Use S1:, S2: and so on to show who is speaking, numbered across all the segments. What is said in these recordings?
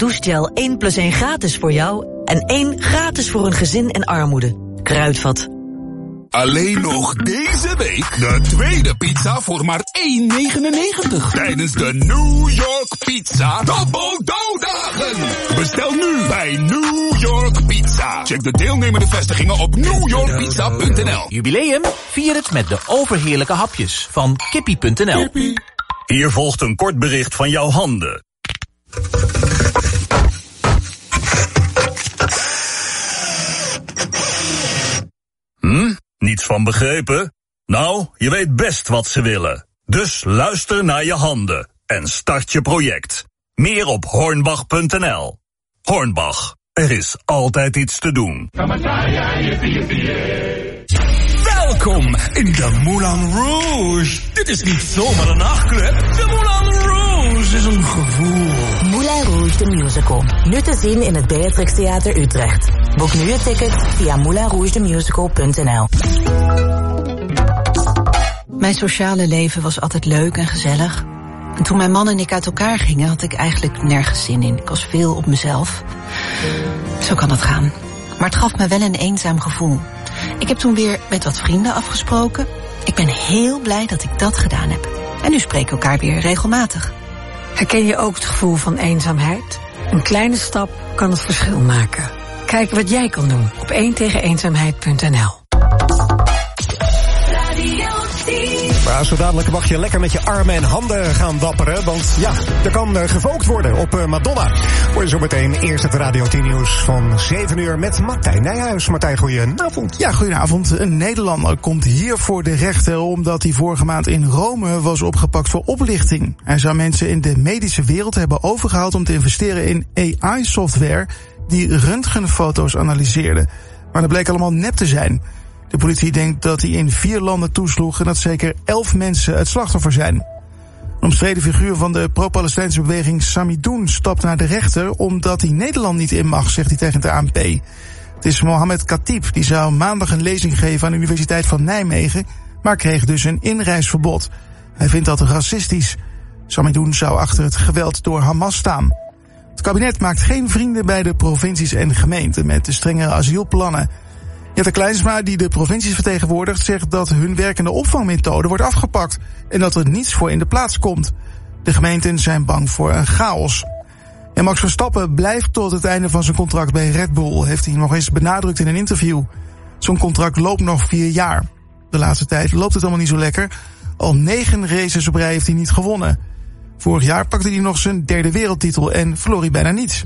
S1: douchegel 1+1 gratis voor jou en 1 gratis voor een gezin en armoede. Kruidvat.
S2: Alleen nog deze week de tweede pizza voor maar €1,99. Tijdens de New York Pizza Double Dough-dagen. Bestel nu bij New York Pizza. Check de deelnemende vestigingen op newyorkpizza.nl.
S3: Jubileum? Vier het met de overheerlijke hapjes van Kippie.nl.
S4: Hier volgt een kort bericht van jouw handen. Niets van begrepen? Nou, je weet best wat ze willen. Dus luister naar je handen en start je project. Meer op hornbach.nl. Hornbach, er is altijd iets te doen.
S5: Welkom in de Moulin Rouge. Dit is niet zomaar een nachtclub. De Moulin Rouge is een gevoel.
S6: Moulin Rouge the Musical. Nu te zien in het Beatrix Theater Utrecht. Boek nu je ticket via moulinrougethemusical.nl.
S7: Mijn sociale leven was altijd leuk en gezellig. En toen mijn man en ik uit elkaar gingen, had ik eigenlijk nergens zin in. Ik was veel op mezelf. Zo kan het gaan. Maar het gaf me wel een eenzaam gevoel. Ik heb toen weer met wat vrienden afgesproken. Ik ben heel blij dat ik dat gedaan heb. En nu spreken we elkaar weer regelmatig.
S8: Herken je ook het gevoel van eenzaamheid? Een kleine stap kan het verschil maken. Kijk wat jij kan doen op 1tegeneenzaamheid.nl.
S9: Maar zo dadelijk mag je lekker met je armen en handen gaan wapperen. Want ja, er kan gevookt worden op Madonna. Hoor je zo meteen eerst het Radio 10 nieuws van 7 uur met Martijn Nijhuis. Martijn, goedenavond.
S10: Ja, goedenavond. Een Nederlander komt hier voor de rechter omdat hij vorige maand in Rome was opgepakt voor oplichting. Hij zou mensen in de medische wereld hebben overgehaald om te investeren in AI-software die röntgenfoto's analyseerde. Maar dat bleek allemaal nep te zijn. De politie denkt dat hij in 4 landen toesloeg en dat zeker 11 mensen het slachtoffer zijn. Een omstreden figuur van de pro-Palestijnse beweging Samidoun stapt naar de rechter omdat hij Nederland niet in mag, zegt hij tegen de ANP. Het is Mohammed Khatib, die zou maandag een lezing geven aan de Universiteit van Nijmegen, maar kreeg dus een inreisverbod. Hij vindt dat racistisch. Samidoun zou achter het geweld door Hamas staan. Het kabinet maakt geen vrienden bij de provincies en gemeenten met de strengere asielplannen. Jette Kleinsma, die de provincies vertegenwoordigt, zegt dat hun werkende opvangmethode wordt afgepakt en dat er niets voor in de plaats komt. De gemeenten zijn bang voor een chaos. En Max Verstappen blijft tot het einde van zijn contract bij Red Bull, heeft hij nog eens benadrukt in een interview. Zo'n contract loopt nog 4 jaar. De laatste tijd loopt het allemaal niet zo lekker. Al 9 races op rij heeft hij niet gewonnen. Vorig jaar pakte hij nog zijn 3e wereldtitel en verloor hij bijna niets.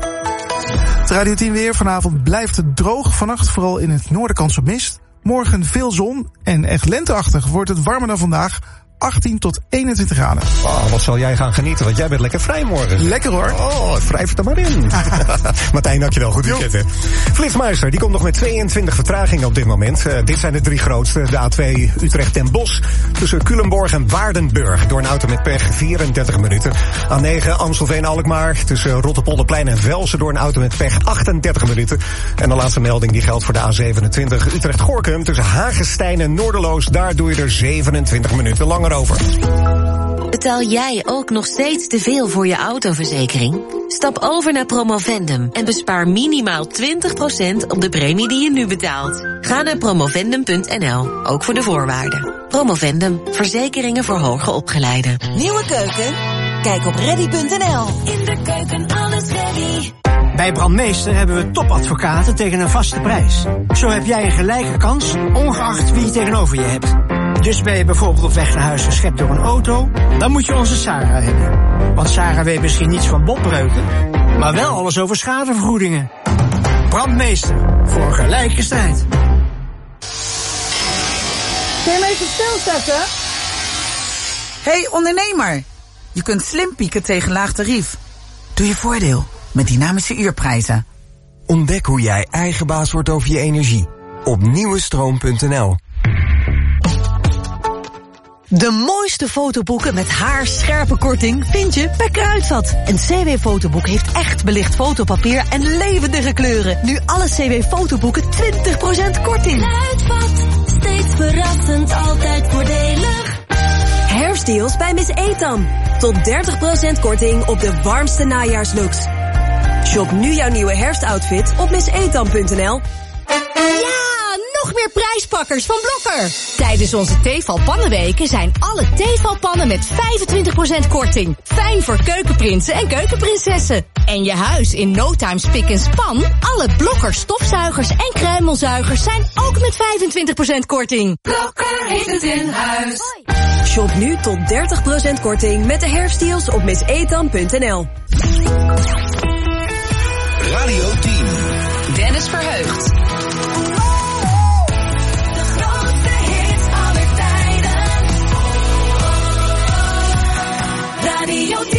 S10: Het Radio 10 weer. Vanavond blijft het droog. Vannacht vooral in het noorden kans op mist. Morgen veel zon en echt lenteachtig wordt het warmer dan vandaag. 18 tot 21 graden.
S9: Oh, wat zal jij gaan genieten, want jij bent lekker vrij morgen.
S10: Lekker hoor.
S9: Oh, wrijf het er maar in. Martijn, dankjewel. Goed weekend, hè. Flitsmeister, die komt nog met 22 vertragingen op dit moment. Dit zijn de 3 grootste. De A2 Utrecht-Den Bosch. Tussen Culemborg en Waardenburg. Door een auto met pech 34 minuten. A9 Amstelveen-Alkmaar. Tussen Rotterpolderplein en Velsen. Door een auto met pech 38 minuten. En de laatste melding die geldt voor de A27 Utrecht-Gorkum. Tussen Hagestein en Noorderloos. Daar doe je er 27 minuten langer over.
S11: Betaal jij ook nog steeds te veel voor je autoverzekering? Stap over naar Promovendum en bespaar minimaal 20% op de premie die je nu betaalt. Ga naar promovendum.nl, ook voor de voorwaarden. Promovendum, verzekeringen voor hoger opgeleiden.
S6: Nieuwe keuken? Kijk op ready.nl.
S12: In de keuken alles ready.
S13: Bij Brandmeester hebben we topadvocaten tegen een vaste prijs. Zo heb jij een gelijke kans, ongeacht wie je tegenover je hebt. Dus ben je bijvoorbeeld op weg naar huis geschept door een auto, dan moet je onze Sarah hebben. Want Sarah weet misschien niets van botbreuken, maar wel alles over schadevergoedingen. Brandmeester, voor gelijke strijd.
S14: Kun je me even stilzetten? Hey ondernemer, je kunt slim pieken tegen laag tarief. Doe je voordeel met dynamische uurprijzen.
S15: Ontdek hoe jij eigen baas wordt over je energie op nieuwestroom.nl.
S1: De mooiste fotoboeken met haarscherpe korting vind je bij Kruidvat. Een CW-fotoboek heeft echt belicht fotopapier en levendige kleuren. Nu alle CW-fotoboeken 20% korting.
S12: Kruidvat, steeds verrassend, altijd voordelig.
S16: Herfstdeals bij Miss Etam. Tot 30% korting op de warmste najaarslooks. Shop nu jouw nieuwe herfstoutfit op missetam.nl.
S17: Ja, nog meer prijspakkers van Blokker. Tijdens onze Tefal Pannenweken zijn alle Tefal-pannen met 25% korting. Fijn voor keukenprinsen en keukenprinsessen. En je huis in no time spik en span. Alle Blokker stofzuigers en kruimelzuigers zijn ook met 25% korting.
S12: Blokker heeft het in huis.
S16: Shop nu tot 30% korting met de herfstdeals op missetam.nl.
S18: Radio 10.
S19: Dennis Verheugd.
S12: Radio 10.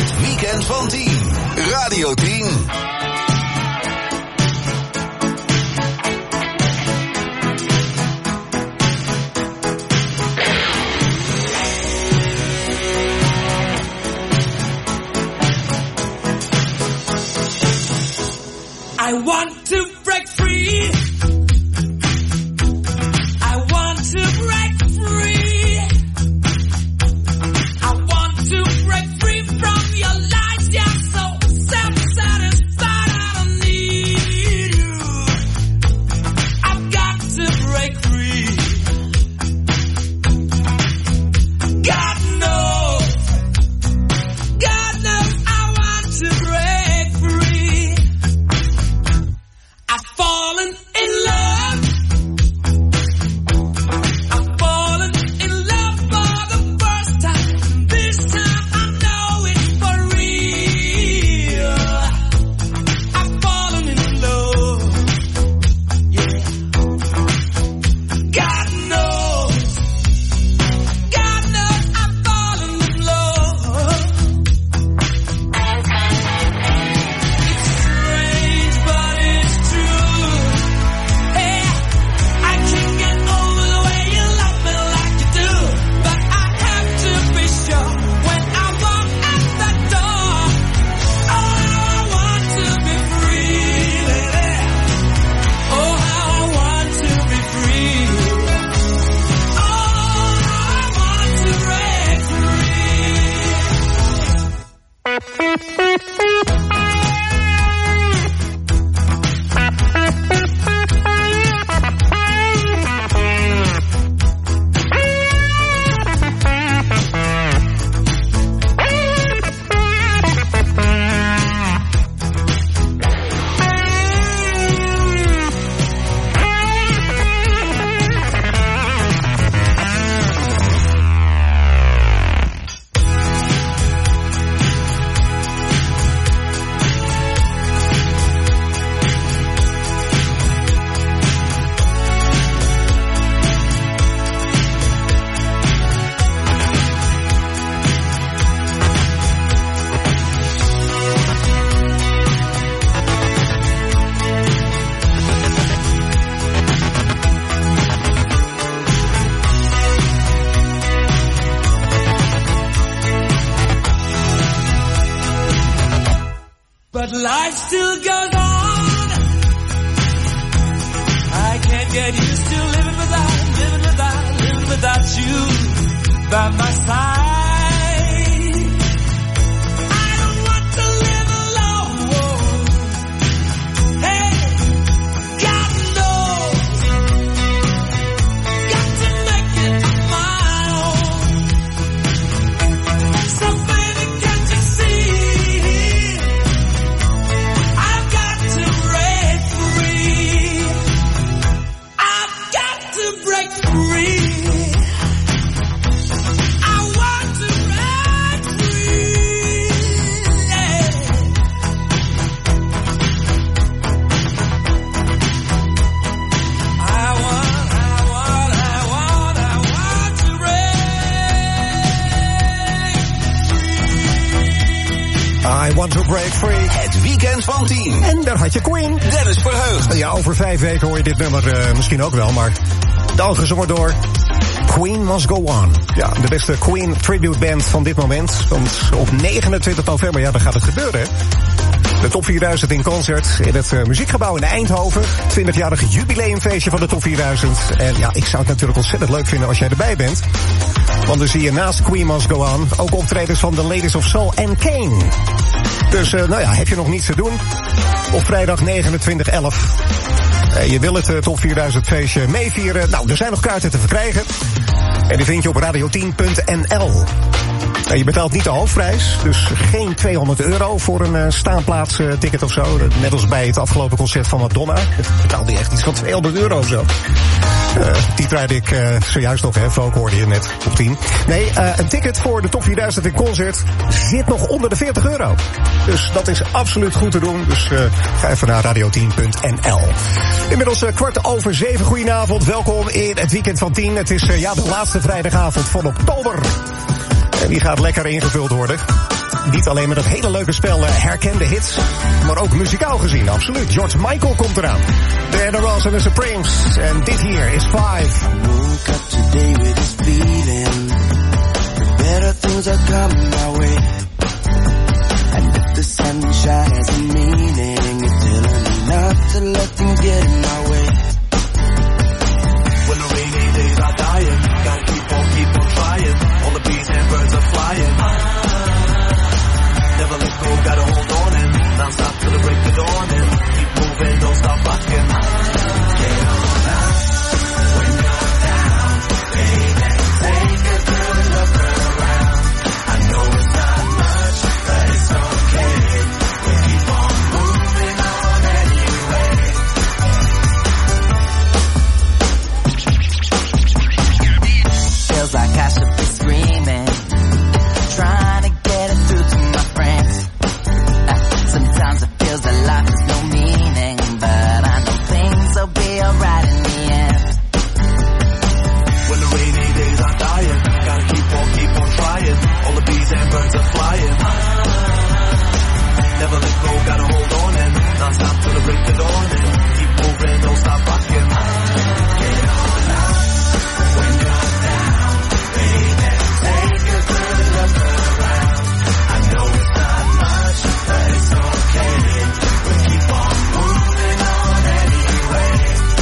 S18: Het weekend van 10. Radio 10.
S5: I want to break free. I want to break free. I want to break free from your lies. You're so self-satisfied. I don't need you. I've got to break free. God knows I want to break free. I've fallen in love. I've fallen in love for the first time. This time I know it's for real. I've fallen in love. Yeah. God knows I've fallen in love. It's strange, but it's true. Hey, I can't get over the way you love me like you do, but I have to be sure when I walk out the door. Oh, how I want to be free, lady. Oh, how I want to be free. Oh, how I want to break But life still goes on. I can't get used to living without you by my side. I don't want to live alone. Hey, God knows, got to make it my own. So baby, can't you see? I've got to break free. I've got to break free. I want to break free. Yeah. I want to break.
S9: I want to break free.
S18: Het weekend van 10.
S9: En daar had je Queen.
S18: Dennis Verheugd.
S9: Ja, over 5 weken hoor je dit nummer misschien ook wel, maar dan gezongen door Queen Must Go On. Ja, de beste Queen tribute band van dit moment. Want op 29 november, ja, dan gaat het gebeuren, hè. De Top 4000 in concert in het Muziekgebouw in Eindhoven. 20-jarige jubileumfeestje van de Top 4000. En ja, ik zou het natuurlijk ontzettend leuk vinden als jij erbij bent. Want dan zie je naast Queen Must Go On ook optredens van The Ladies of Soul en Kane. Dus nou ja, heb je nog niets te doen? Op vrijdag 29/11. Je wil het Top 4000 feestje meevieren? Nou, er zijn nog kaarten te verkrijgen. En die vind je op radio10.nl. Je betaalt niet de hoofdprijs, dus geen €200 voor een staanplaatsticket of zo. Net als bij het afgelopen concert van Madonna. Ik betaalde echt iets van €200 of zo. Die draaide ik zojuist nog, hè. Folk hoorde je net op 10. Nee, een ticket voor de Top 4000 in concert zit nog onder de €40. Dus dat is absoluut goed te doen. Dus ga even naar radio10.nl. Inmiddels 7:15. Goedenavond, welkom in het weekend van 10. Het is de laatste vrijdagavond van oktober. En die gaat lekker ingevuld worden. Niet alleen met het hele leuke spel herkende hits, maar ook muzikaal gezien, absoluut. George Michael komt eraan. De Adderalls en de Supremes. En dit hier is 5.
S5: Woke up today with this feeling. Better things are coming my way. And if the sunshine has a meaning, it's telling me not to let them get in my way. When the rainy days are dying, gotta keep on trying. All the bees and birds are flying. Never let go, gotta hold on and non-stop till the break of dawn and keep moving, don't stop rocking. Get on up when you're down, baby. Take a good look around. I know it's not much, but it's okay. We'll keep on moving on anyway. Feels like I should be screaming, trying to get it through to my friends. Sometimes it feels that life has no meaning, but I know things will be alright in the end. When the rainy days are dying, gotta keep on trying. All the bees and birds are flying. Never let go, gotta hold on and non-stop till the break of dawn and keep moving, don't stop rocking. Get on up when you're down, baby. Take a good look around. I know it's not much, but it's okay. We'll keep on moving on anyway.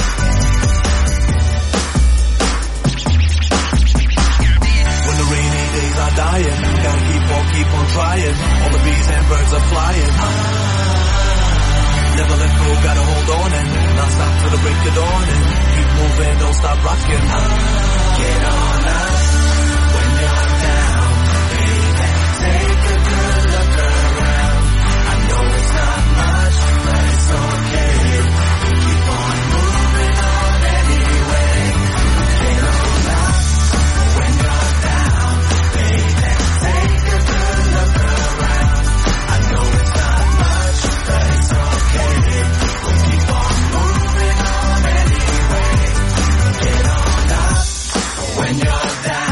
S5: When the rainy days are dying, gotta keep on trying. All the bees and birds are flying. Never let go, gotta hold on and non-stop till the break of dawn and keep moving, don't stop rocking. Get on up when you're down, baby. Take a good look around. I know it's not much, but it's okay. We'll keep on moving on anyway. Get on up when you're down, baby. Take a good look around. I know it's not much, but it's okay. We'll keep on moving on anyway. Get on up when you're down.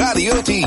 S18: Radio 10.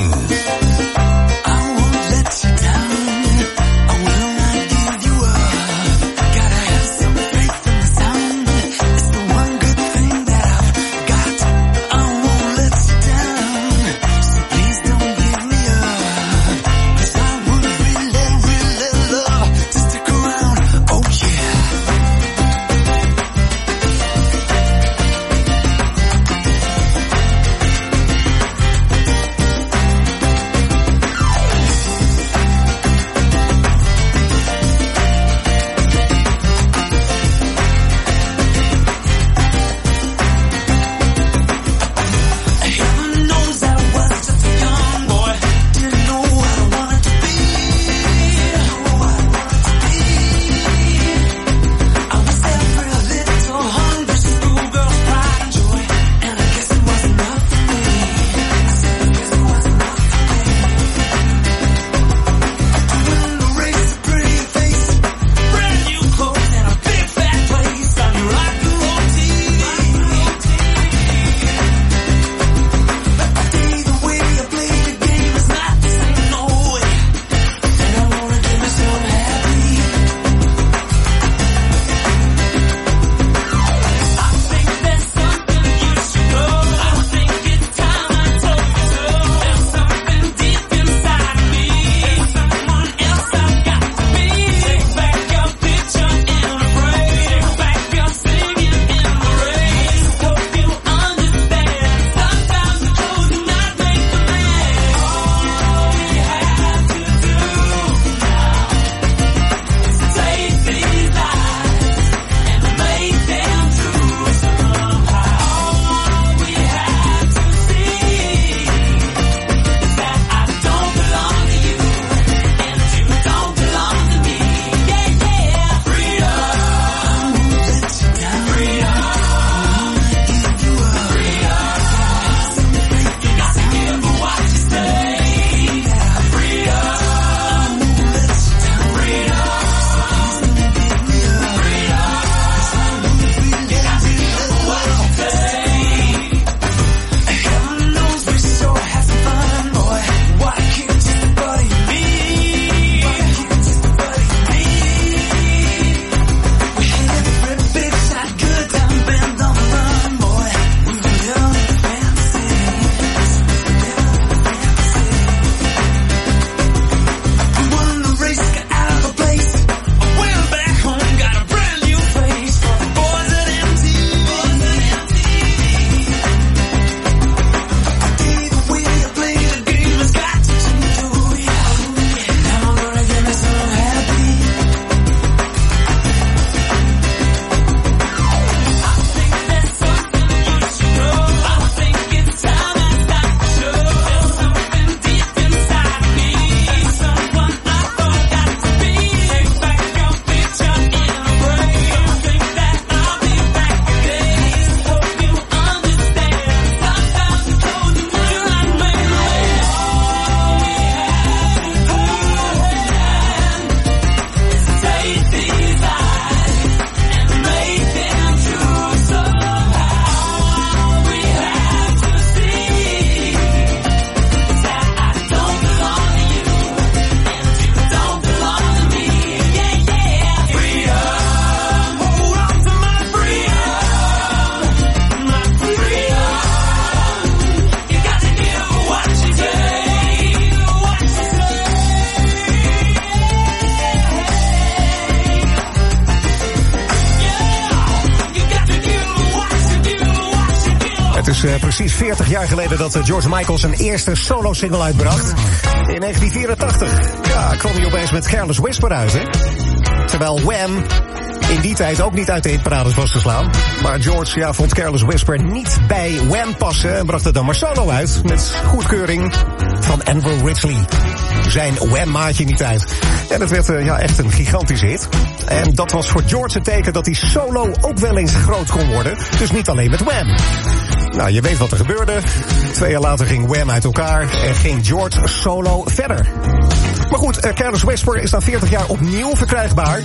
S9: Het is precies 40 jaar geleden dat George Michael zijn eerste solo-single uitbracht. In 1984. Ja, kwam hij opeens met Careless Whisper uit, hè? Terwijl Wham in die tijd ook niet uit de hitparades was te slaan. Maar George vond Careless Whisper niet bij Wham passen en bracht het dan maar solo uit. Met goedkeuring van Andrew Ridgeley. Zijn Wham-maatje niet uit. En het werd echt een gigantische hit. En dat was voor George het teken dat hij solo ook wel eens groot kon worden. Dus niet alleen met Wham. Nou, je weet wat er gebeurde. 2 jaar later ging Wham uit elkaar en ging George solo verder. Maar goed, Careless Whisper is na 40 jaar opnieuw verkrijgbaar.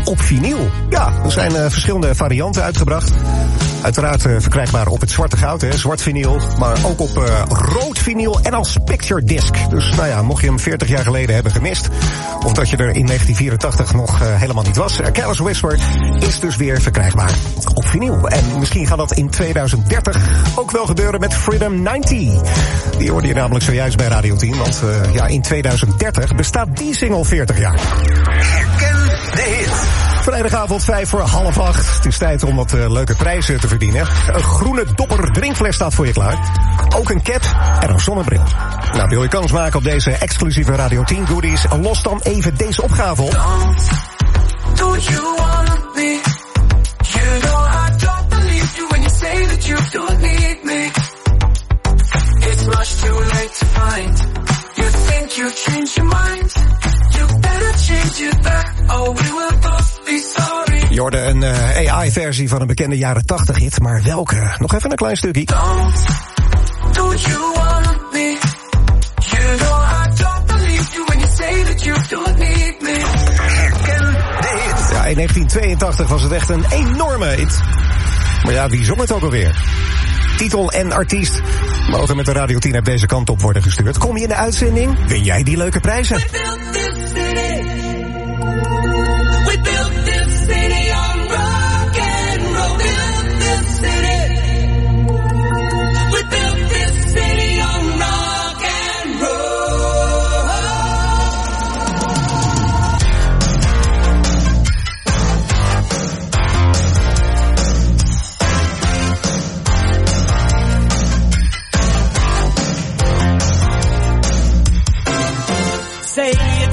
S9: op vinyl. Ja, er zijn verschillende varianten uitgebracht. Uiteraard verkrijgbaar op het zwarte goud, hè, zwart vinyl. Maar ook op rood vinyl en als picture disc. Dus nou ja, mocht je hem 40 jaar geleden hebben gemist, of dat je er in 1984 nog helemaal niet was. Careless Whisper is dus weer verkrijgbaar op vinyl. En misschien gaat dat in 2030 ook wel gebeuren met Freedom 90. Die hoorde je namelijk zojuist bij Radio 10. Want ja, in 2030 bestaat die single 40 jaar.
S18: Herken de hit.
S9: Vrijdagavond 7:55. Het is tijd om wat leuke prijzen te verdienen. Een groene dopper drinkfles staat voor je klaar. Ook een cap en een zonnebril. Nou, wil je kans maken op deze exclusieve Radio 10 goodies? Los dan even deze opgave op.
S5: Do you want me? You know I don't believe you when you say that you don't need me. It's much too late to find. You think you changed your mind. You better change it back or we will both be sorry.
S9: Je hoorde een AI-versie van een bekende jaren 80 hit, maar welke? Nog even een klein stukje.
S5: Do you want me? You know I don't believe you when you say that you don't need me.
S18: Herken de hit.
S9: Ja, in 1982 was het echt een enorme hit. Maar ja, wie zong het ook alweer? Titel en artiest mogen met de Radio 10 app deze kant op worden gestuurd. Kom je in de uitzending, win jij die leuke prijzen.
S5: We built this city on rock and roll. Built this city. We built this city on rock and roll. Say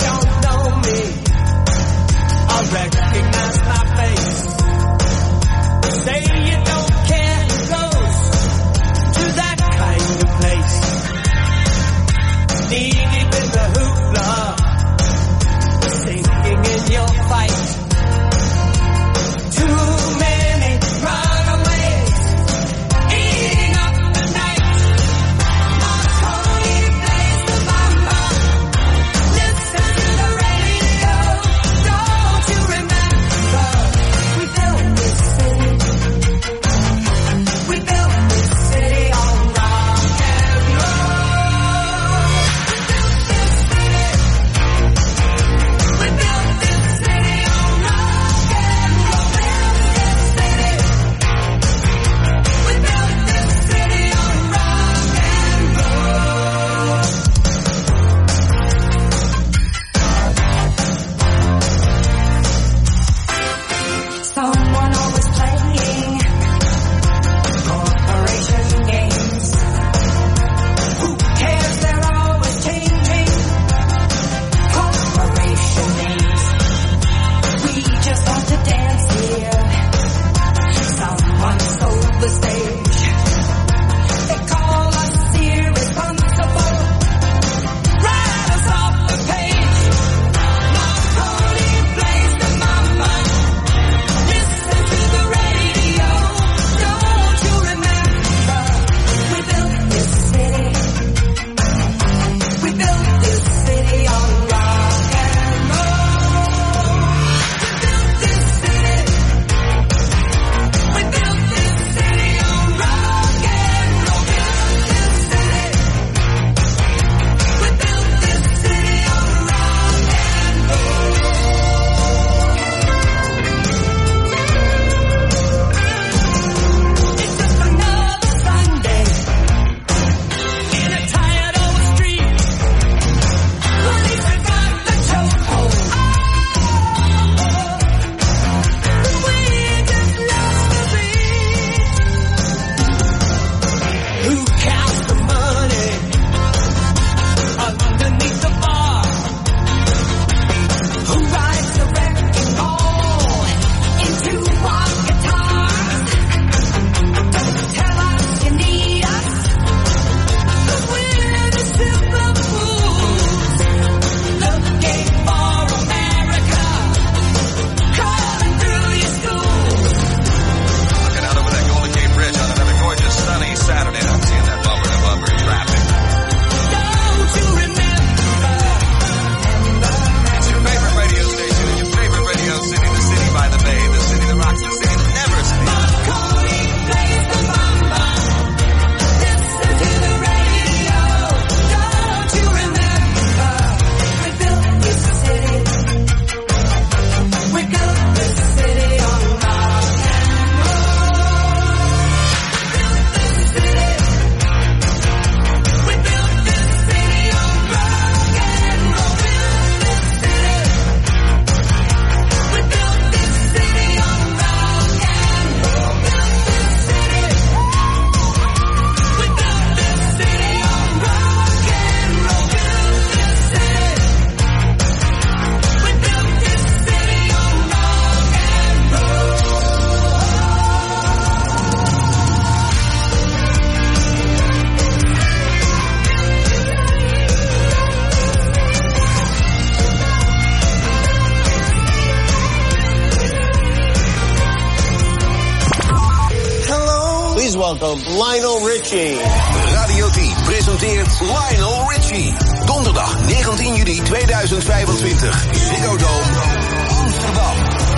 S20: welcome Lionel Richie.
S18: Radio 10 presenteert Lionel Richie. Donderdag 19 juli 2025. Ziggo Dome, Amsterdam.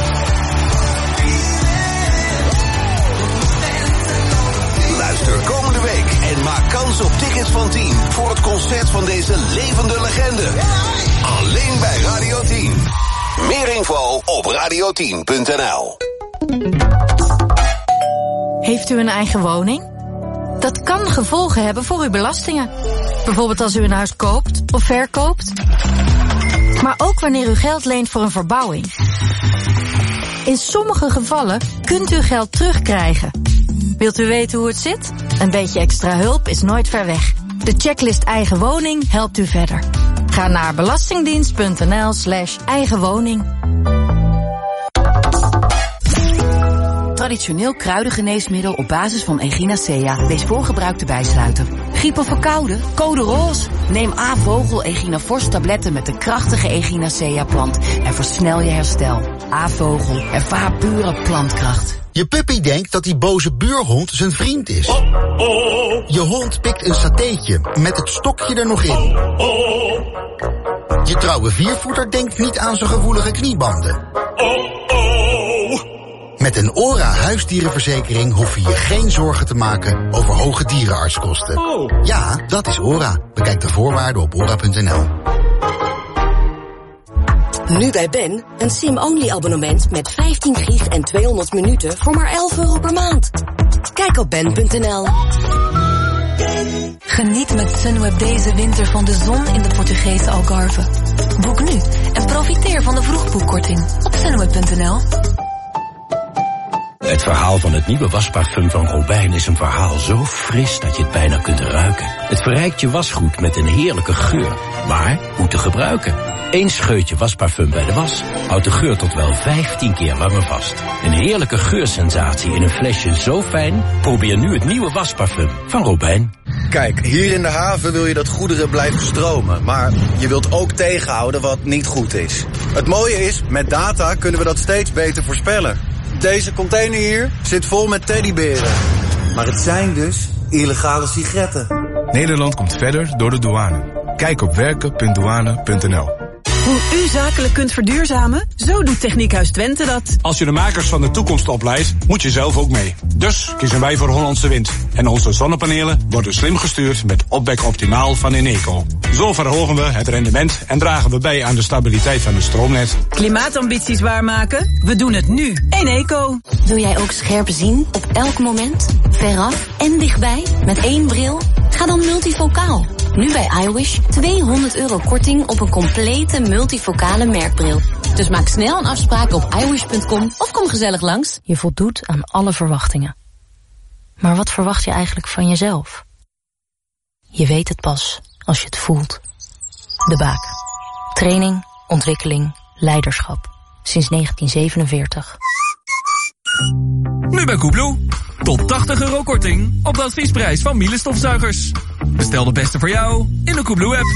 S18: Luister komende week en maak kans op tickets van 10 voor het concert van deze levende legende. Alleen bij Radio 10. Meer info op radio10.nl.
S17: Heeft u een eigen woning? Dat kan gevolgen hebben voor uw belastingen. Bijvoorbeeld als u een huis koopt of verkoopt. Maar ook wanneer u geld leent voor een verbouwing. In sommige gevallen kunt u geld terugkrijgen. Wilt u weten hoe het zit? Een beetje extra hulp is nooit ver weg. De checklist Eigen Woning helpt u verder. Ga naar belastingdienst.nl/eigenwoning.
S21: Traditioneel kruidengeneesmiddel op basis van Echinacea. Lees voor gebruik de bijsluiter. Griep of verkouden? Code roze. Neem A-vogel Echinafors tabletten met de krachtige Echinacea-plant. En versnel je herstel. A-vogel. Ervaar pure plantkracht.
S22: Je puppy denkt dat die boze buurhond zijn vriend is. Je hond pikt een satéetje met het stokje er nog in. Je trouwe viervoeter denkt niet aan zijn gevoelige kniebanden. Met een ORA huisdierenverzekering hoef je je geen zorgen te maken over hoge dierenartskosten. Ja, dat is ORA. Bekijk de voorwaarden op ora.nl.
S16: Nu bij Ben, een SIM-only abonnement met 15 gig en 200 minuten voor maar €11 per maand. Kijk op ben.nl.
S1: Geniet met Sunweb deze winter van de zon in de Portugese Algarve. Boek nu en profiteer van de vroegboekkorting op sunweb.nl.
S23: Het verhaal van het nieuwe wasparfum van Robijn is een verhaal zo fris dat je het bijna kunt ruiken. Het verrijkt je wasgoed met een heerlijke geur. Maar hoe te gebruiken? 1 scheutje wasparfum bij de was houdt de geur tot wel 15 keer langer vast. Een heerlijke geursensatie in een flesje zo fijn. Probeer nu het nieuwe wasparfum van Robijn.
S24: Kijk, hier in de haven wil je dat goederen blijven stromen. Maar je wilt ook tegenhouden wat niet goed is. Het mooie is, met data kunnen we dat steeds beter voorspellen. Deze container hier zit vol met teddyberen. Maar het zijn dus illegale sigaretten.
S25: Nederland komt verder door de douane. Kijk op werken.douane.nl.
S26: Hoe u zakelijk kunt verduurzamen? Zo doet Techniekhuis Twente dat.
S27: Als je de makers van de toekomst opleidt, moet je zelf ook mee. Dus kiezen wij voor Hollandse Wind. En onze zonnepanelen worden slim gestuurd met Opwek Optimaal van Eneco. Zo verhogen we het rendement en dragen we bij aan de stabiliteit van het stroomnet.
S26: Klimaatambities waarmaken? We doen het nu. Eneco.
S17: Wil jij ook scherp zien op elk moment? Veraf en dichtbij? Met 1 bril? Ga dan multifocaal. Nu bij iWish €200 korting op een complete multifocale merkbril. Dus maak snel een afspraak op iWish.com of kom gezellig langs.
S6: Je voldoet aan alle verwachtingen. Maar wat verwacht je eigenlijk van jezelf? Je weet het pas als je het voelt. De Baak. Training, ontwikkeling, leiderschap. Sinds 1947.
S28: Nu bij Koebloe. Tot €80 korting op de adviesprijs van Miele stofzuigers. Bestel de beste voor jou in de Koebloe-app.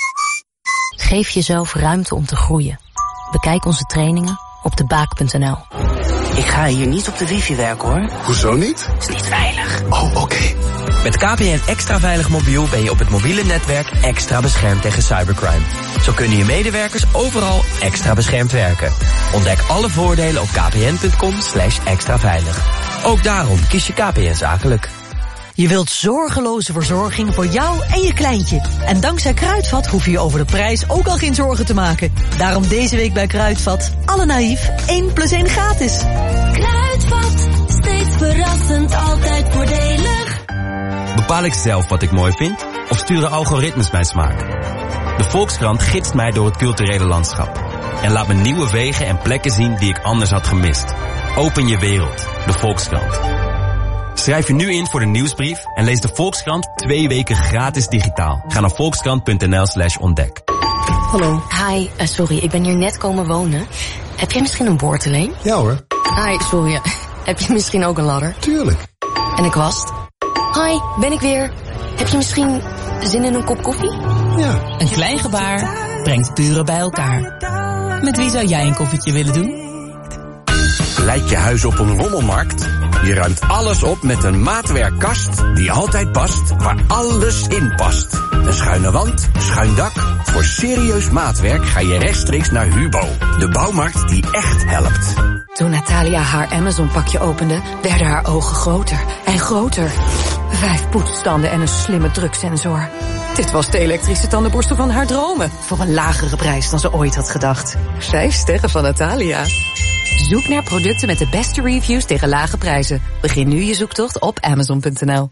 S6: Geef jezelf ruimte om te groeien. Bekijk onze trainingen op debaak.nl.
S29: Ik ga hier niet op de wifi werken, hoor.
S30: Hoezo niet?
S29: Is niet veilig.
S30: Oh, oké.
S29: Met KPN Extra Veilig Mobiel ben je op het mobiele netwerk extra beschermd tegen cybercrime. Zo kunnen je medewerkers overal extra beschermd werken. Ontdek alle voordelen op kpn.com/extraveilig. Ook daarom kies je KPN Zakelijk.
S1: Je wilt zorgeloze verzorging voor jou en je kleintje. En dankzij Kruidvat hoef je je over de prijs ook al geen zorgen te maken. Daarom deze week bij Kruidvat. Alle naïef, 1+1 gratis.
S12: Kruidvat, steeds verrassend, altijd voordelig.
S31: Bepaal ik zelf wat ik mooi vind? Of sturen algoritmes mijn smaak? De Volkskrant gidst mij door het culturele landschap. En laat me nieuwe wegen en plekken zien die ik anders had gemist. Open je wereld. De Volkskrant. Schrijf je nu in voor de nieuwsbrief en lees de Volkskrant 2 weken gratis digitaal. Ga naar volkskrant.nl/ontdek.
S6: Hallo. Hi, sorry, ik ben hier net komen wonen. Heb jij misschien een boordeleen?
S30: Ja hoor.
S6: Hi, sorry. Heb je misschien ook een ladder?
S30: Tuurlijk.
S6: En een kwast? Hi, ben ik weer. Heb je misschien zin in een kop koffie?
S30: Ja.
S32: Een klein gebaar brengt buren bij elkaar. Met wie zou jij een koffietje willen doen?
S33: Lijkt je huis op een rommelmarkt?
S31: Je ruimt alles op met een maatwerkkast die altijd past, waar alles in past. Een schuine wand, schuin dak. Voor serieus maatwerk ga je rechtstreeks naar Hubo. De bouwmarkt die echt helpt.
S21: Toen Natalia haar Amazon-pakje opende, werden haar ogen groter en groter. 5 poetsstanden en een slimme druksensor. Dit was de elektrische tandenborstel van haar dromen. Voor een lagere prijs dan ze ooit had gedacht. 5 sterren van Natalia. Zoek naar producten met de beste reviews tegen lage prijzen. Begin nu je zoektocht op Amazon.nl.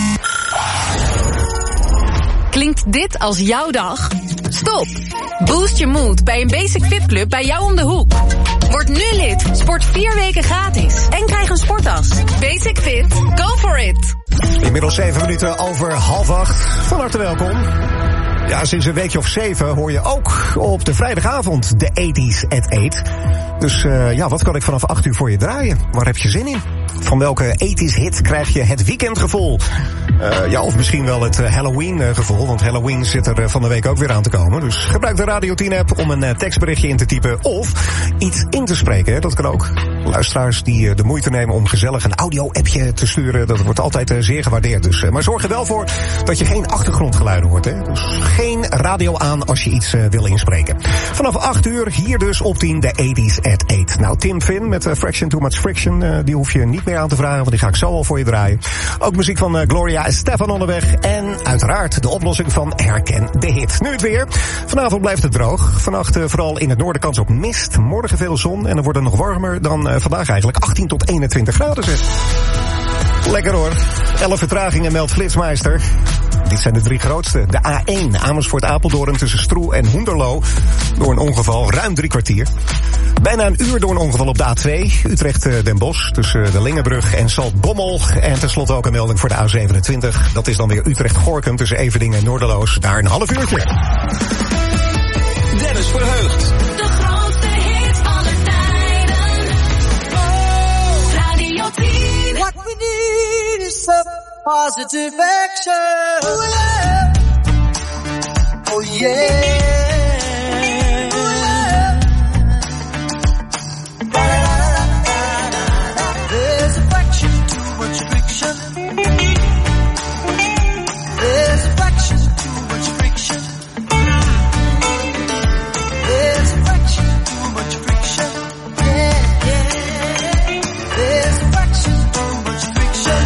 S17: Klinkt dit als jouw dag? Stop! Boost je mood bij een Basic Fit Club bij jou om de hoek. Word nu lid, sport 4 weken gratis en krijg een sporttas. Basic Fit, go for it!
S9: Inmiddels 7 minuten over 7:30. Van harte welkom. Ja, sinds een weekje of 7 hoor je ook op de vrijdagavond de 80s at 8. Dus wat kan ik vanaf 8 uur voor je draaien? Waar heb je zin in? Van welke 80s hit krijg je het weekendgevoel? Of misschien wel het Halloween gevoel. Want Halloween zit er van de week ook weer aan te komen. Dus gebruik de Radio 10 app om een tekstberichtje in te typen. Of iets in te spreken. Hè? Dat kan ook. Luisteraars die de moeite nemen om gezellig een audio-appje te sturen. Dat wordt altijd zeer gewaardeerd. Dus, maar zorg er wel voor dat je geen achtergrondgeluiden hoort. Hè? Dus geen radio aan als je iets wil inspreken. Vanaf 8 uur hier dus op 10 de 80s at 8. Nou, Tim Finn met Fraction Too Much Friction. Die hoef je niet meer aan te vragen. Want die ga ik zo al voor je draaien. Ook muziek van Gloria en Stefan onderweg. En uiteraard de oplossing van Herken de Hit. Nu het weer. Vanavond blijft het droog. Vannacht vooral in het noorden kans op mist. Morgen veel zon. En dan wordt het nog warmer dan vandaag eigenlijk. 18 tot 21 graden zit. Lekker hoor. 11 vertragingen meldt Flitsmeister. Dit zijn de 3 grootste. De A1 Amersfoort-Apeldoorn tussen Stroe en Hoenderloo. Door een ongeval ruim 3 kwartier. Bijna een uur door een ongeval op de A2. Utrecht-Den Bosch tussen de Lingenbrug en Zaltbommel. En tenslotte ook een melding voor de A27. Dat is dan weer Utrecht-Gorkum tussen Everdingen en Noorderloos. Daar een half uurtje.
S5: Dennis Verheugd.
S12: De grootste hit aller tijden. Oh, Radio 10.
S5: What we need is some positive action. Oh yeah. Oh yeah. There's a fraction too much friction. There's a fraction too much friction. There's a fraction too much friction. Yeah, yeah. There's a fraction too much friction.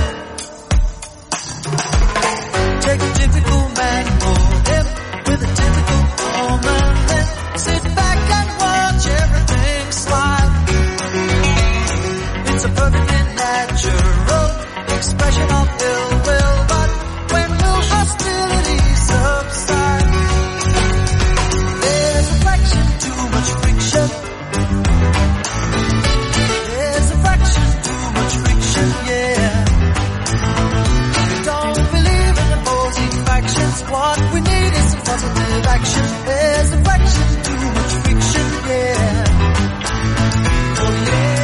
S5: Take a typical man, mold him with a typical woman, then sit back and watch everything slide. It's a perfectly natural expression of ill will, but when will hostility subside? There's a fraction too much friction. There's a fraction too much friction, yeah. Don't believe in opposing factions. What we need is some positive action. There's a fraction too much friction, yeah. Oh yeah.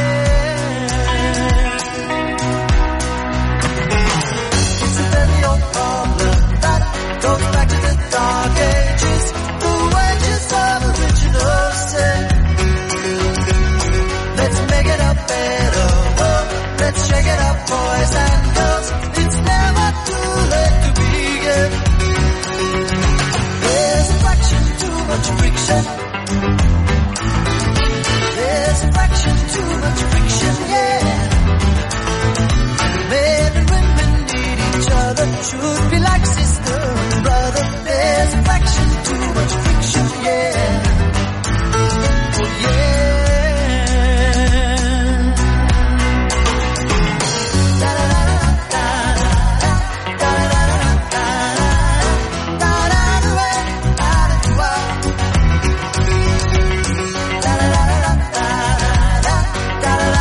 S5: It's a very old problem that goes back to the dark ages. The wages of original sin. Let's make it a better world. Let's shake it up, boys and girls. It's never too late to begin. There's a fraction too much friction. There's a fraction too much friction, yeah. Men and women need each other. Should be like sister and brother. There's a fraction too much friction, yeah. Oh yeah. Da da da da da da da da da da da da da da da.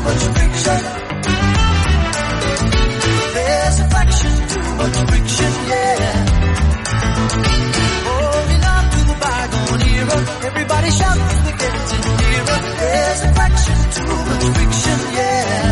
S5: much friction. There's a fraction too much friction, yeah. Holding on to the bygone era. Everybody shout 'cause we're getting nearer. There's a fraction too much friction, yeah.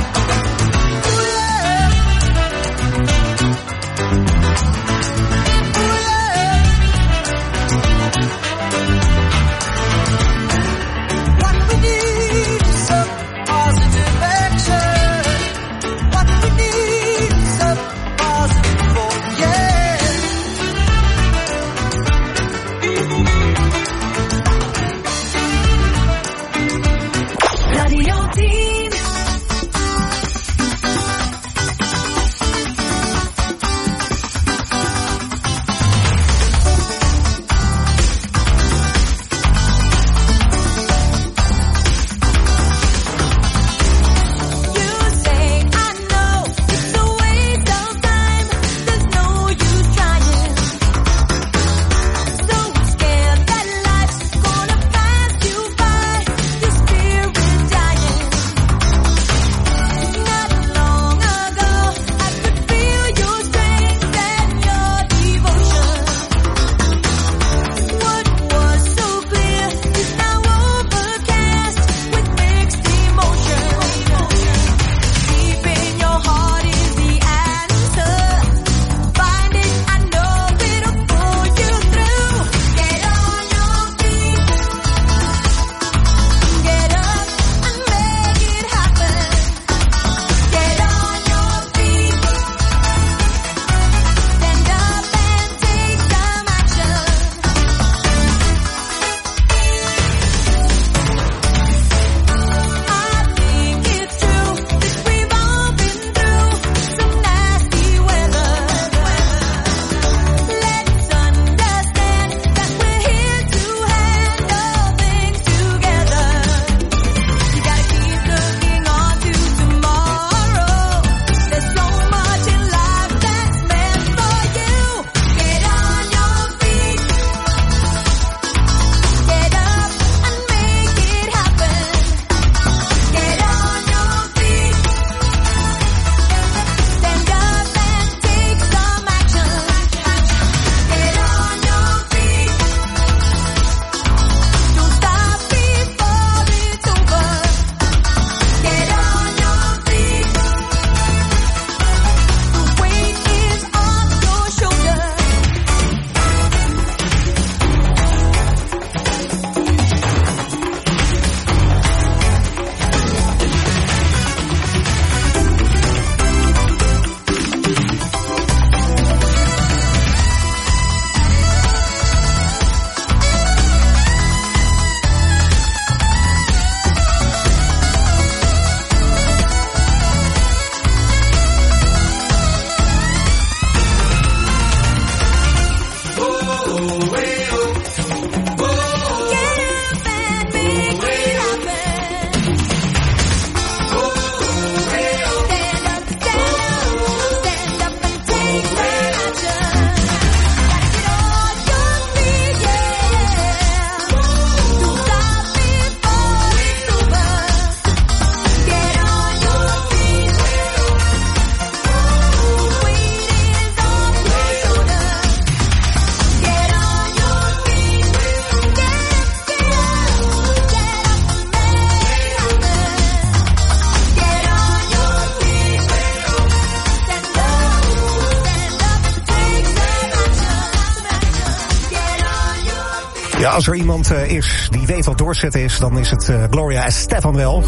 S9: Ja, als er iemand is die weet wat doorzetten is, dan is het Gloria Estefan wel.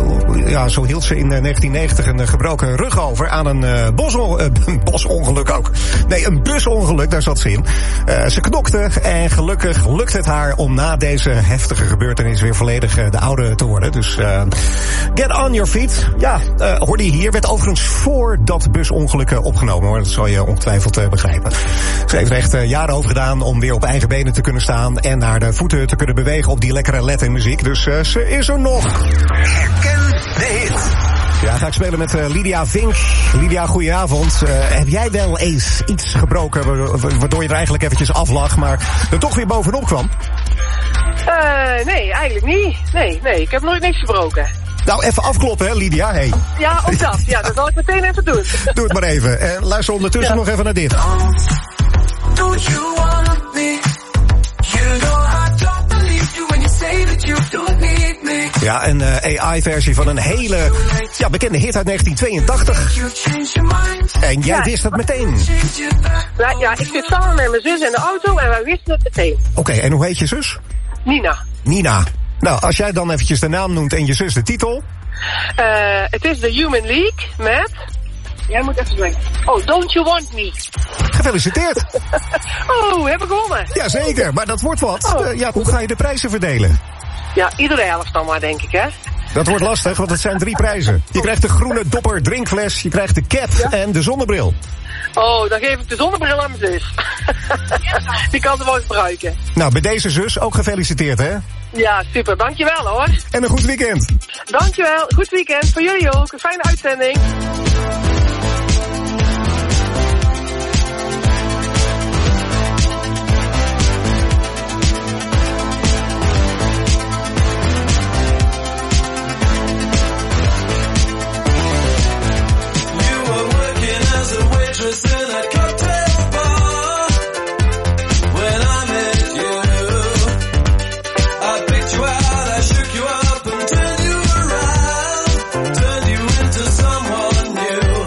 S9: Ja, zo hield ze in 1990 een gebroken rug over aan een bosongeluk ook. Nee, een busongeluk, daar zat ze in. Ze knokte en gelukkig lukt het haar om na deze heftige gebeurtenis weer volledig de oude te worden. Dus get on your feet. Ja, hoorde je hier. Werd overigens voor dat busongeluk opgenomen, hoor. Dat zal je ongetwijfeld begrijpen. Ze heeft er echt jaren over gedaan om weer op eigen benen te kunnen staan en naar de voeten te kunnen bewegen op die lekkere Latin muziek. Dus ze is er nog.
S18: Herken de hit.
S9: Ja, ga ik spelen met Lydia Vink. Lydia, goedenavond. Heb jij wel eens iets gebroken waardoor je er eigenlijk eventjes af lag, maar er toch weer bovenop kwam?
S2: Nee, eigenlijk niet. Nee, ik heb nooit niks gebroken.
S9: Nou, even afkloppen, hè, Lydia. Hey.
S2: Ja, ook dat. Ja, dat zal ik meteen even doen.
S9: Doe het maar even. En luister ondertussen nog even naar dit.
S5: Don't you want me? You know I don't believe you when you say that you don't need me.
S9: Ja, een AI-versie van een hele bekende hit uit 1982. En jij wist het meteen.
S2: Ja, ik zit samen met mijn zus in de auto en wij wisten het meteen.
S9: Oké, en hoe heet je zus?
S2: Nina.
S9: Nou, als jij dan eventjes de naam noemt en je zus de titel.
S2: Het is de Human League met... Jij moet even zeggen. Oh, Don't You Want Me.
S9: Gefeliciteerd.
S2: Oh, heb ik gewonnen.
S9: Jazeker, maar dat wordt wat. Hoe ga je de prijzen verdelen?
S2: Ja, iedere helft dan maar, denk ik, hè.
S9: Dat wordt lastig, want het zijn 3 prijzen. Je krijgt de groene dopper drinkfles, je krijgt de cap en de zonnebril.
S2: Oh, dan geef ik de zonnebril aan mijn zus. Die kan ze wel gebruiken.
S9: Nou, bij deze zus ook gefeliciteerd, hè?
S2: Ja, super. Dankjewel, hoor.
S9: En een goed weekend.
S2: Dankjewel. Goed weekend. Voor jullie ook. Een fijne uitzending.
S5: Turned you into someone new.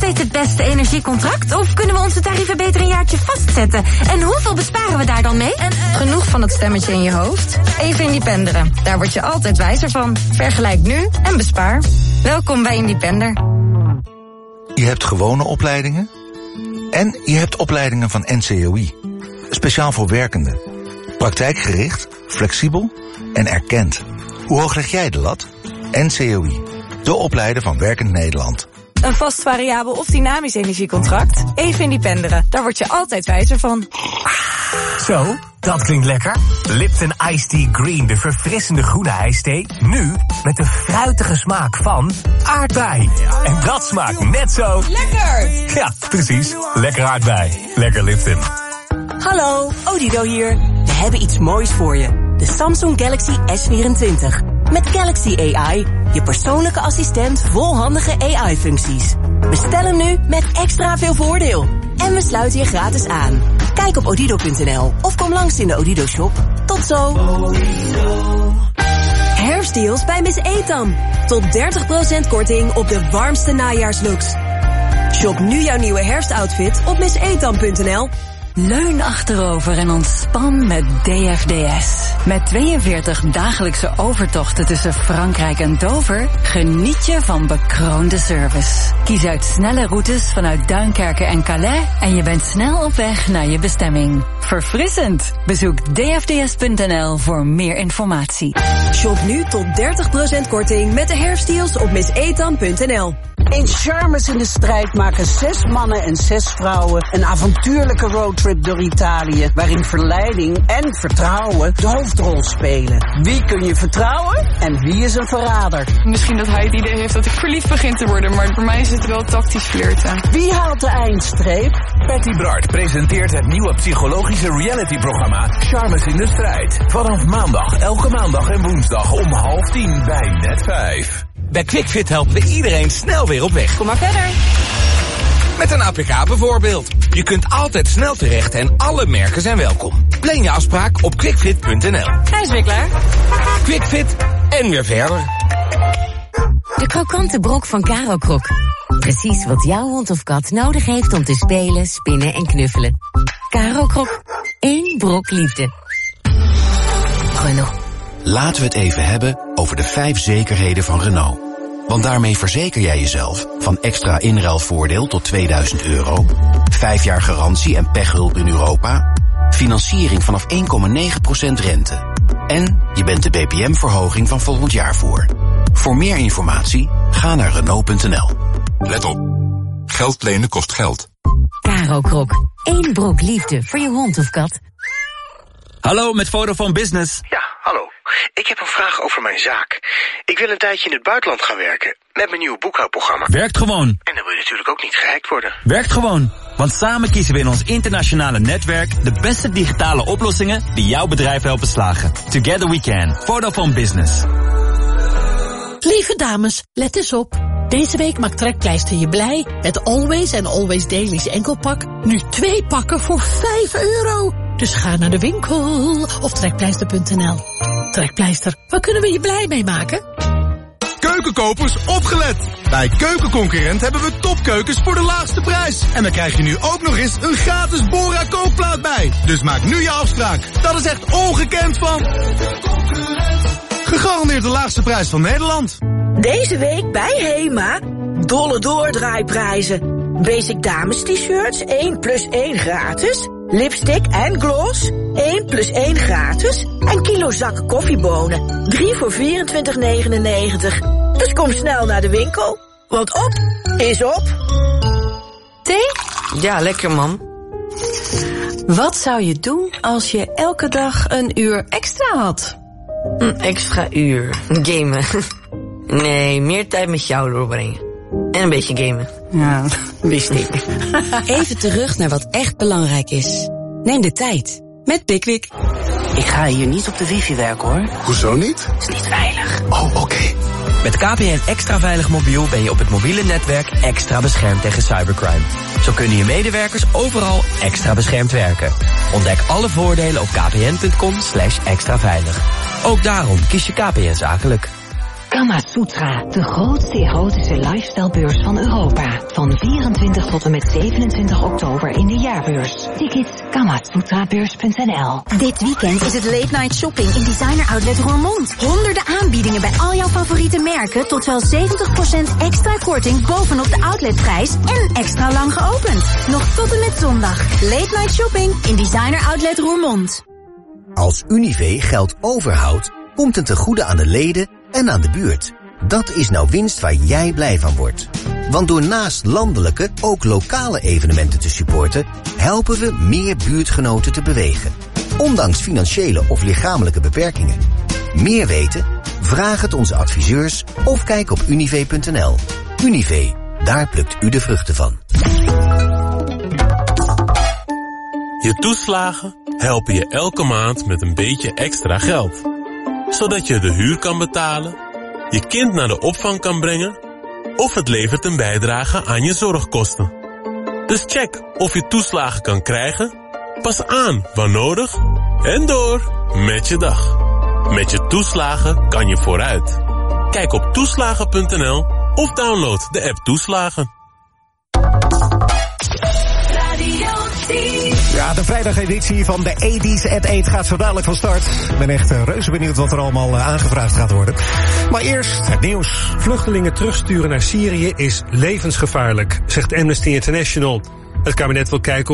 S3: steeds het beste energiecontract? Of kunnen we onze tarieven beter een jaartje vastzetten? En hoeveel besparen we daar dan mee?
S4: Genoeg van het stemmetje in je hoofd? Even Independeren. Daar word je altijd wijzer van. Vergelijk nu en bespaar. Welkom bij Independer.
S7: Je hebt gewone opleidingen en je hebt opleidingen van NCOI. Speciaal voor werkenden. Praktijkgericht, flexibel en erkend. Hoe hoog leg jij de lat? NCOI, de opleider van Werkend Nederland.
S4: Een vast variabel of dynamisch energiecontract? Even Independeren. Daar word je altijd wijzer van.
S8: Zo, dat klinkt lekker. Lipton Iced Tea Green, de verfrissende groene ijsthee. Nu met de fruitige smaak van aardbei. En dat smaakt net zo...
S4: Lekker!
S8: Ja, precies. Lekker aardbei. Lekker Lipton.
S10: Hallo, Odido hier. We hebben iets moois voor je. De Samsung Galaxy S24. Met Galaxy AI, je persoonlijke assistent vol handige AI-functies. Bestel hem nu met extra veel voordeel. En we sluiten je gratis aan. Kijk op odido.nl of kom langs in de Odido-shop. Tot zo! Herfstdeals bij Miss Etam. Tot 30% korting op de warmste najaarslooks. Shop nu jouw nieuwe herfstoutfit op missetam.nl.
S11: Leun achterover en ontspan met DFDS. Met 42 dagelijkse overtochten tussen Frankrijk en Dover geniet je van bekroonde service. Kies uit snelle routes vanuit Duinkerken en Calais en je bent snel op weg naar je bestemming. Verfrissend! Bezoek dfds.nl voor meer informatie.
S10: Shop nu tot 30% korting met de herfstdeals op missetam.nl.
S13: In Charmes in de strijd maken 6 mannen en 6 vrouwen een avontuurlijke roadtrip door Italië, waarin verleiding en vertrouwen de hoofdrol spelen. Wie kun je vertrouwen en wie is een verrader?
S14: Misschien dat hij het idee heeft dat ik verliefd begin te worden, maar voor mij is het wel tactisch flirten.
S13: Wie haalt de eindstreep?
S15: Patty Bart presenteert het nieuwe psychologische realityprogramma Charmes in de strijd. Vanaf maandag, elke maandag en woensdag om 9:30 bij Net5.
S19: Bij QuickFit helpen we iedereen snel weer op weg.
S4: Kom maar verder.
S19: Met een APK bijvoorbeeld. Je kunt altijd snel terecht en alle merken zijn welkom. Plan je afspraak op quickfit.nl.
S4: Hij is weer klaar.
S19: QuickFit en weer verder.
S20: De krokante brok van Caro Krok. Precies wat jouw hond of kat nodig heeft om te spelen, spinnen en knuffelen. Caro Krok. 1 brok liefde. Renault.
S30: Laten we het even hebben over de 5 zekerheden van Renault. Want daarmee verzeker jij jezelf van extra inruilvoordeel tot €2000, 5 jaar garantie en pechhulp in Europa, financiering vanaf 1,9% rente. En je bent de BPM-verhoging van volgend jaar voor. Voor meer informatie, ga naar Renault.nl.
S33: Let op. Geld lenen kost geld.
S20: Caro Krok. 1 brok liefde voor je hond of kat.
S31: Hallo, met Vodafone Business.
S34: Ja, hallo. Ik heb een vraag over mijn zaak. Ik wil een tijdje in het buitenland gaan werken. Met mijn nieuwe boekhoudprogramma.
S31: Werkt gewoon.
S34: En dan wil je natuurlijk ook niet gehackt worden.
S31: Werkt gewoon. Want samen kiezen we in ons internationale netwerk de beste digitale oplossingen die jouw bedrijf helpen slagen. Together we can. Vodafone Business.
S35: Lieve dames, let eens op. Deze week maakt Trekpleister je blij. Het Always en Always Dailies enkelpak. Nu 2 pakken voor €5. Dus ga naar de winkel of trekpleister.nl. Trekpleister, waar kunnen we je blij mee maken?
S25: Keukenkopers, opgelet! Bij Keukenconcurrent hebben we topkeukens voor de laagste prijs. En dan krijg je nu ook nog eens een gratis Bora kookplaat bij. Dus maak nu je afspraak. Dat is echt ongekend van... Gegarandeerd de laagste prijs van Nederland.
S36: Deze week bij Hema, dolle doordraaiprijzen. Basic dames t-shirts, 1+1 gratis. Lipstick en gloss, 1+1 gratis. En kilo zakken koffiebonen, 3 voor €24,99. Dus kom snel naar de winkel, want op is op.
S4: Thee?
S37: Ja, lekker man.
S4: Wat zou je doen als je elke dag een uur extra had?
S37: Een extra uur. Gamen. Nee, meer tijd met jou doorbrengen. En een beetje gamen.
S4: Ja, wist ik.
S16: Even terug naar wat echt belangrijk is. Neem de tijd. Met Pickwick.
S37: Ik ga hier niet op de wifi werken hoor.
S33: Hoezo niet?
S37: Is niet veilig.
S33: Oh, oké.
S31: Met KPN Extra Veilig Mobiel ben je op het mobiele netwerk extra beschermd tegen cybercrime. Zo kunnen je medewerkers overal extra beschermd werken. Ontdek alle voordelen op kpn.com/extraveilig. Ook daarom kies je KPN zakelijk.
S1: Kamasutra, de grootste erotische lifestylebeurs van Europa. Van 24 tot en met 27 oktober in de jaarbeurs. Tickets kamasutrabeurs.nl.
S2: Dit weekend is het late night shopping in Designer Outlet Roermond. Honderden aanbiedingen bij al jouw favoriete merken tot wel 70% extra korting bovenop de outletprijs en extra lang geopend. Nog tot en met zondag. Late night shopping in Designer Outlet Roermond.
S5: Als Univé geld overhoudt, komt het ten goede aan de leden en aan de buurt. Dat is nou winst waar jij blij van wordt. Want door naast landelijke ook lokale evenementen te supporten, helpen we meer buurtgenoten te bewegen. Ondanks financiële of lichamelijke beperkingen. Meer weten? Vraag het onze adviseurs of kijk op univé.nl. Univé, daar plukt u de vruchten van.
S6: Je toeslagen helpen je elke maand met een beetje extra geld. Zodat je de huur kan betalen, je kind naar de opvang kan brengen of het levert een bijdrage aan je zorgkosten. Dus check of je toeslagen kan krijgen, pas aan waar nodig en door met je dag. Met je toeslagen kan je vooruit. Kijk op toeslagen.nl of download de app Toeslagen.
S9: Ja, de vrijdageditie van de 80's at 8 gaat zo dadelijk van start. Ik ben echt reuze benieuwd wat er allemaal aangevraagd gaat worden. Maar eerst het nieuws.
S12: Vluchtelingen terugsturen naar Syrië is levensgevaarlijk, zegt Amnesty International. Het kabinet wil kijken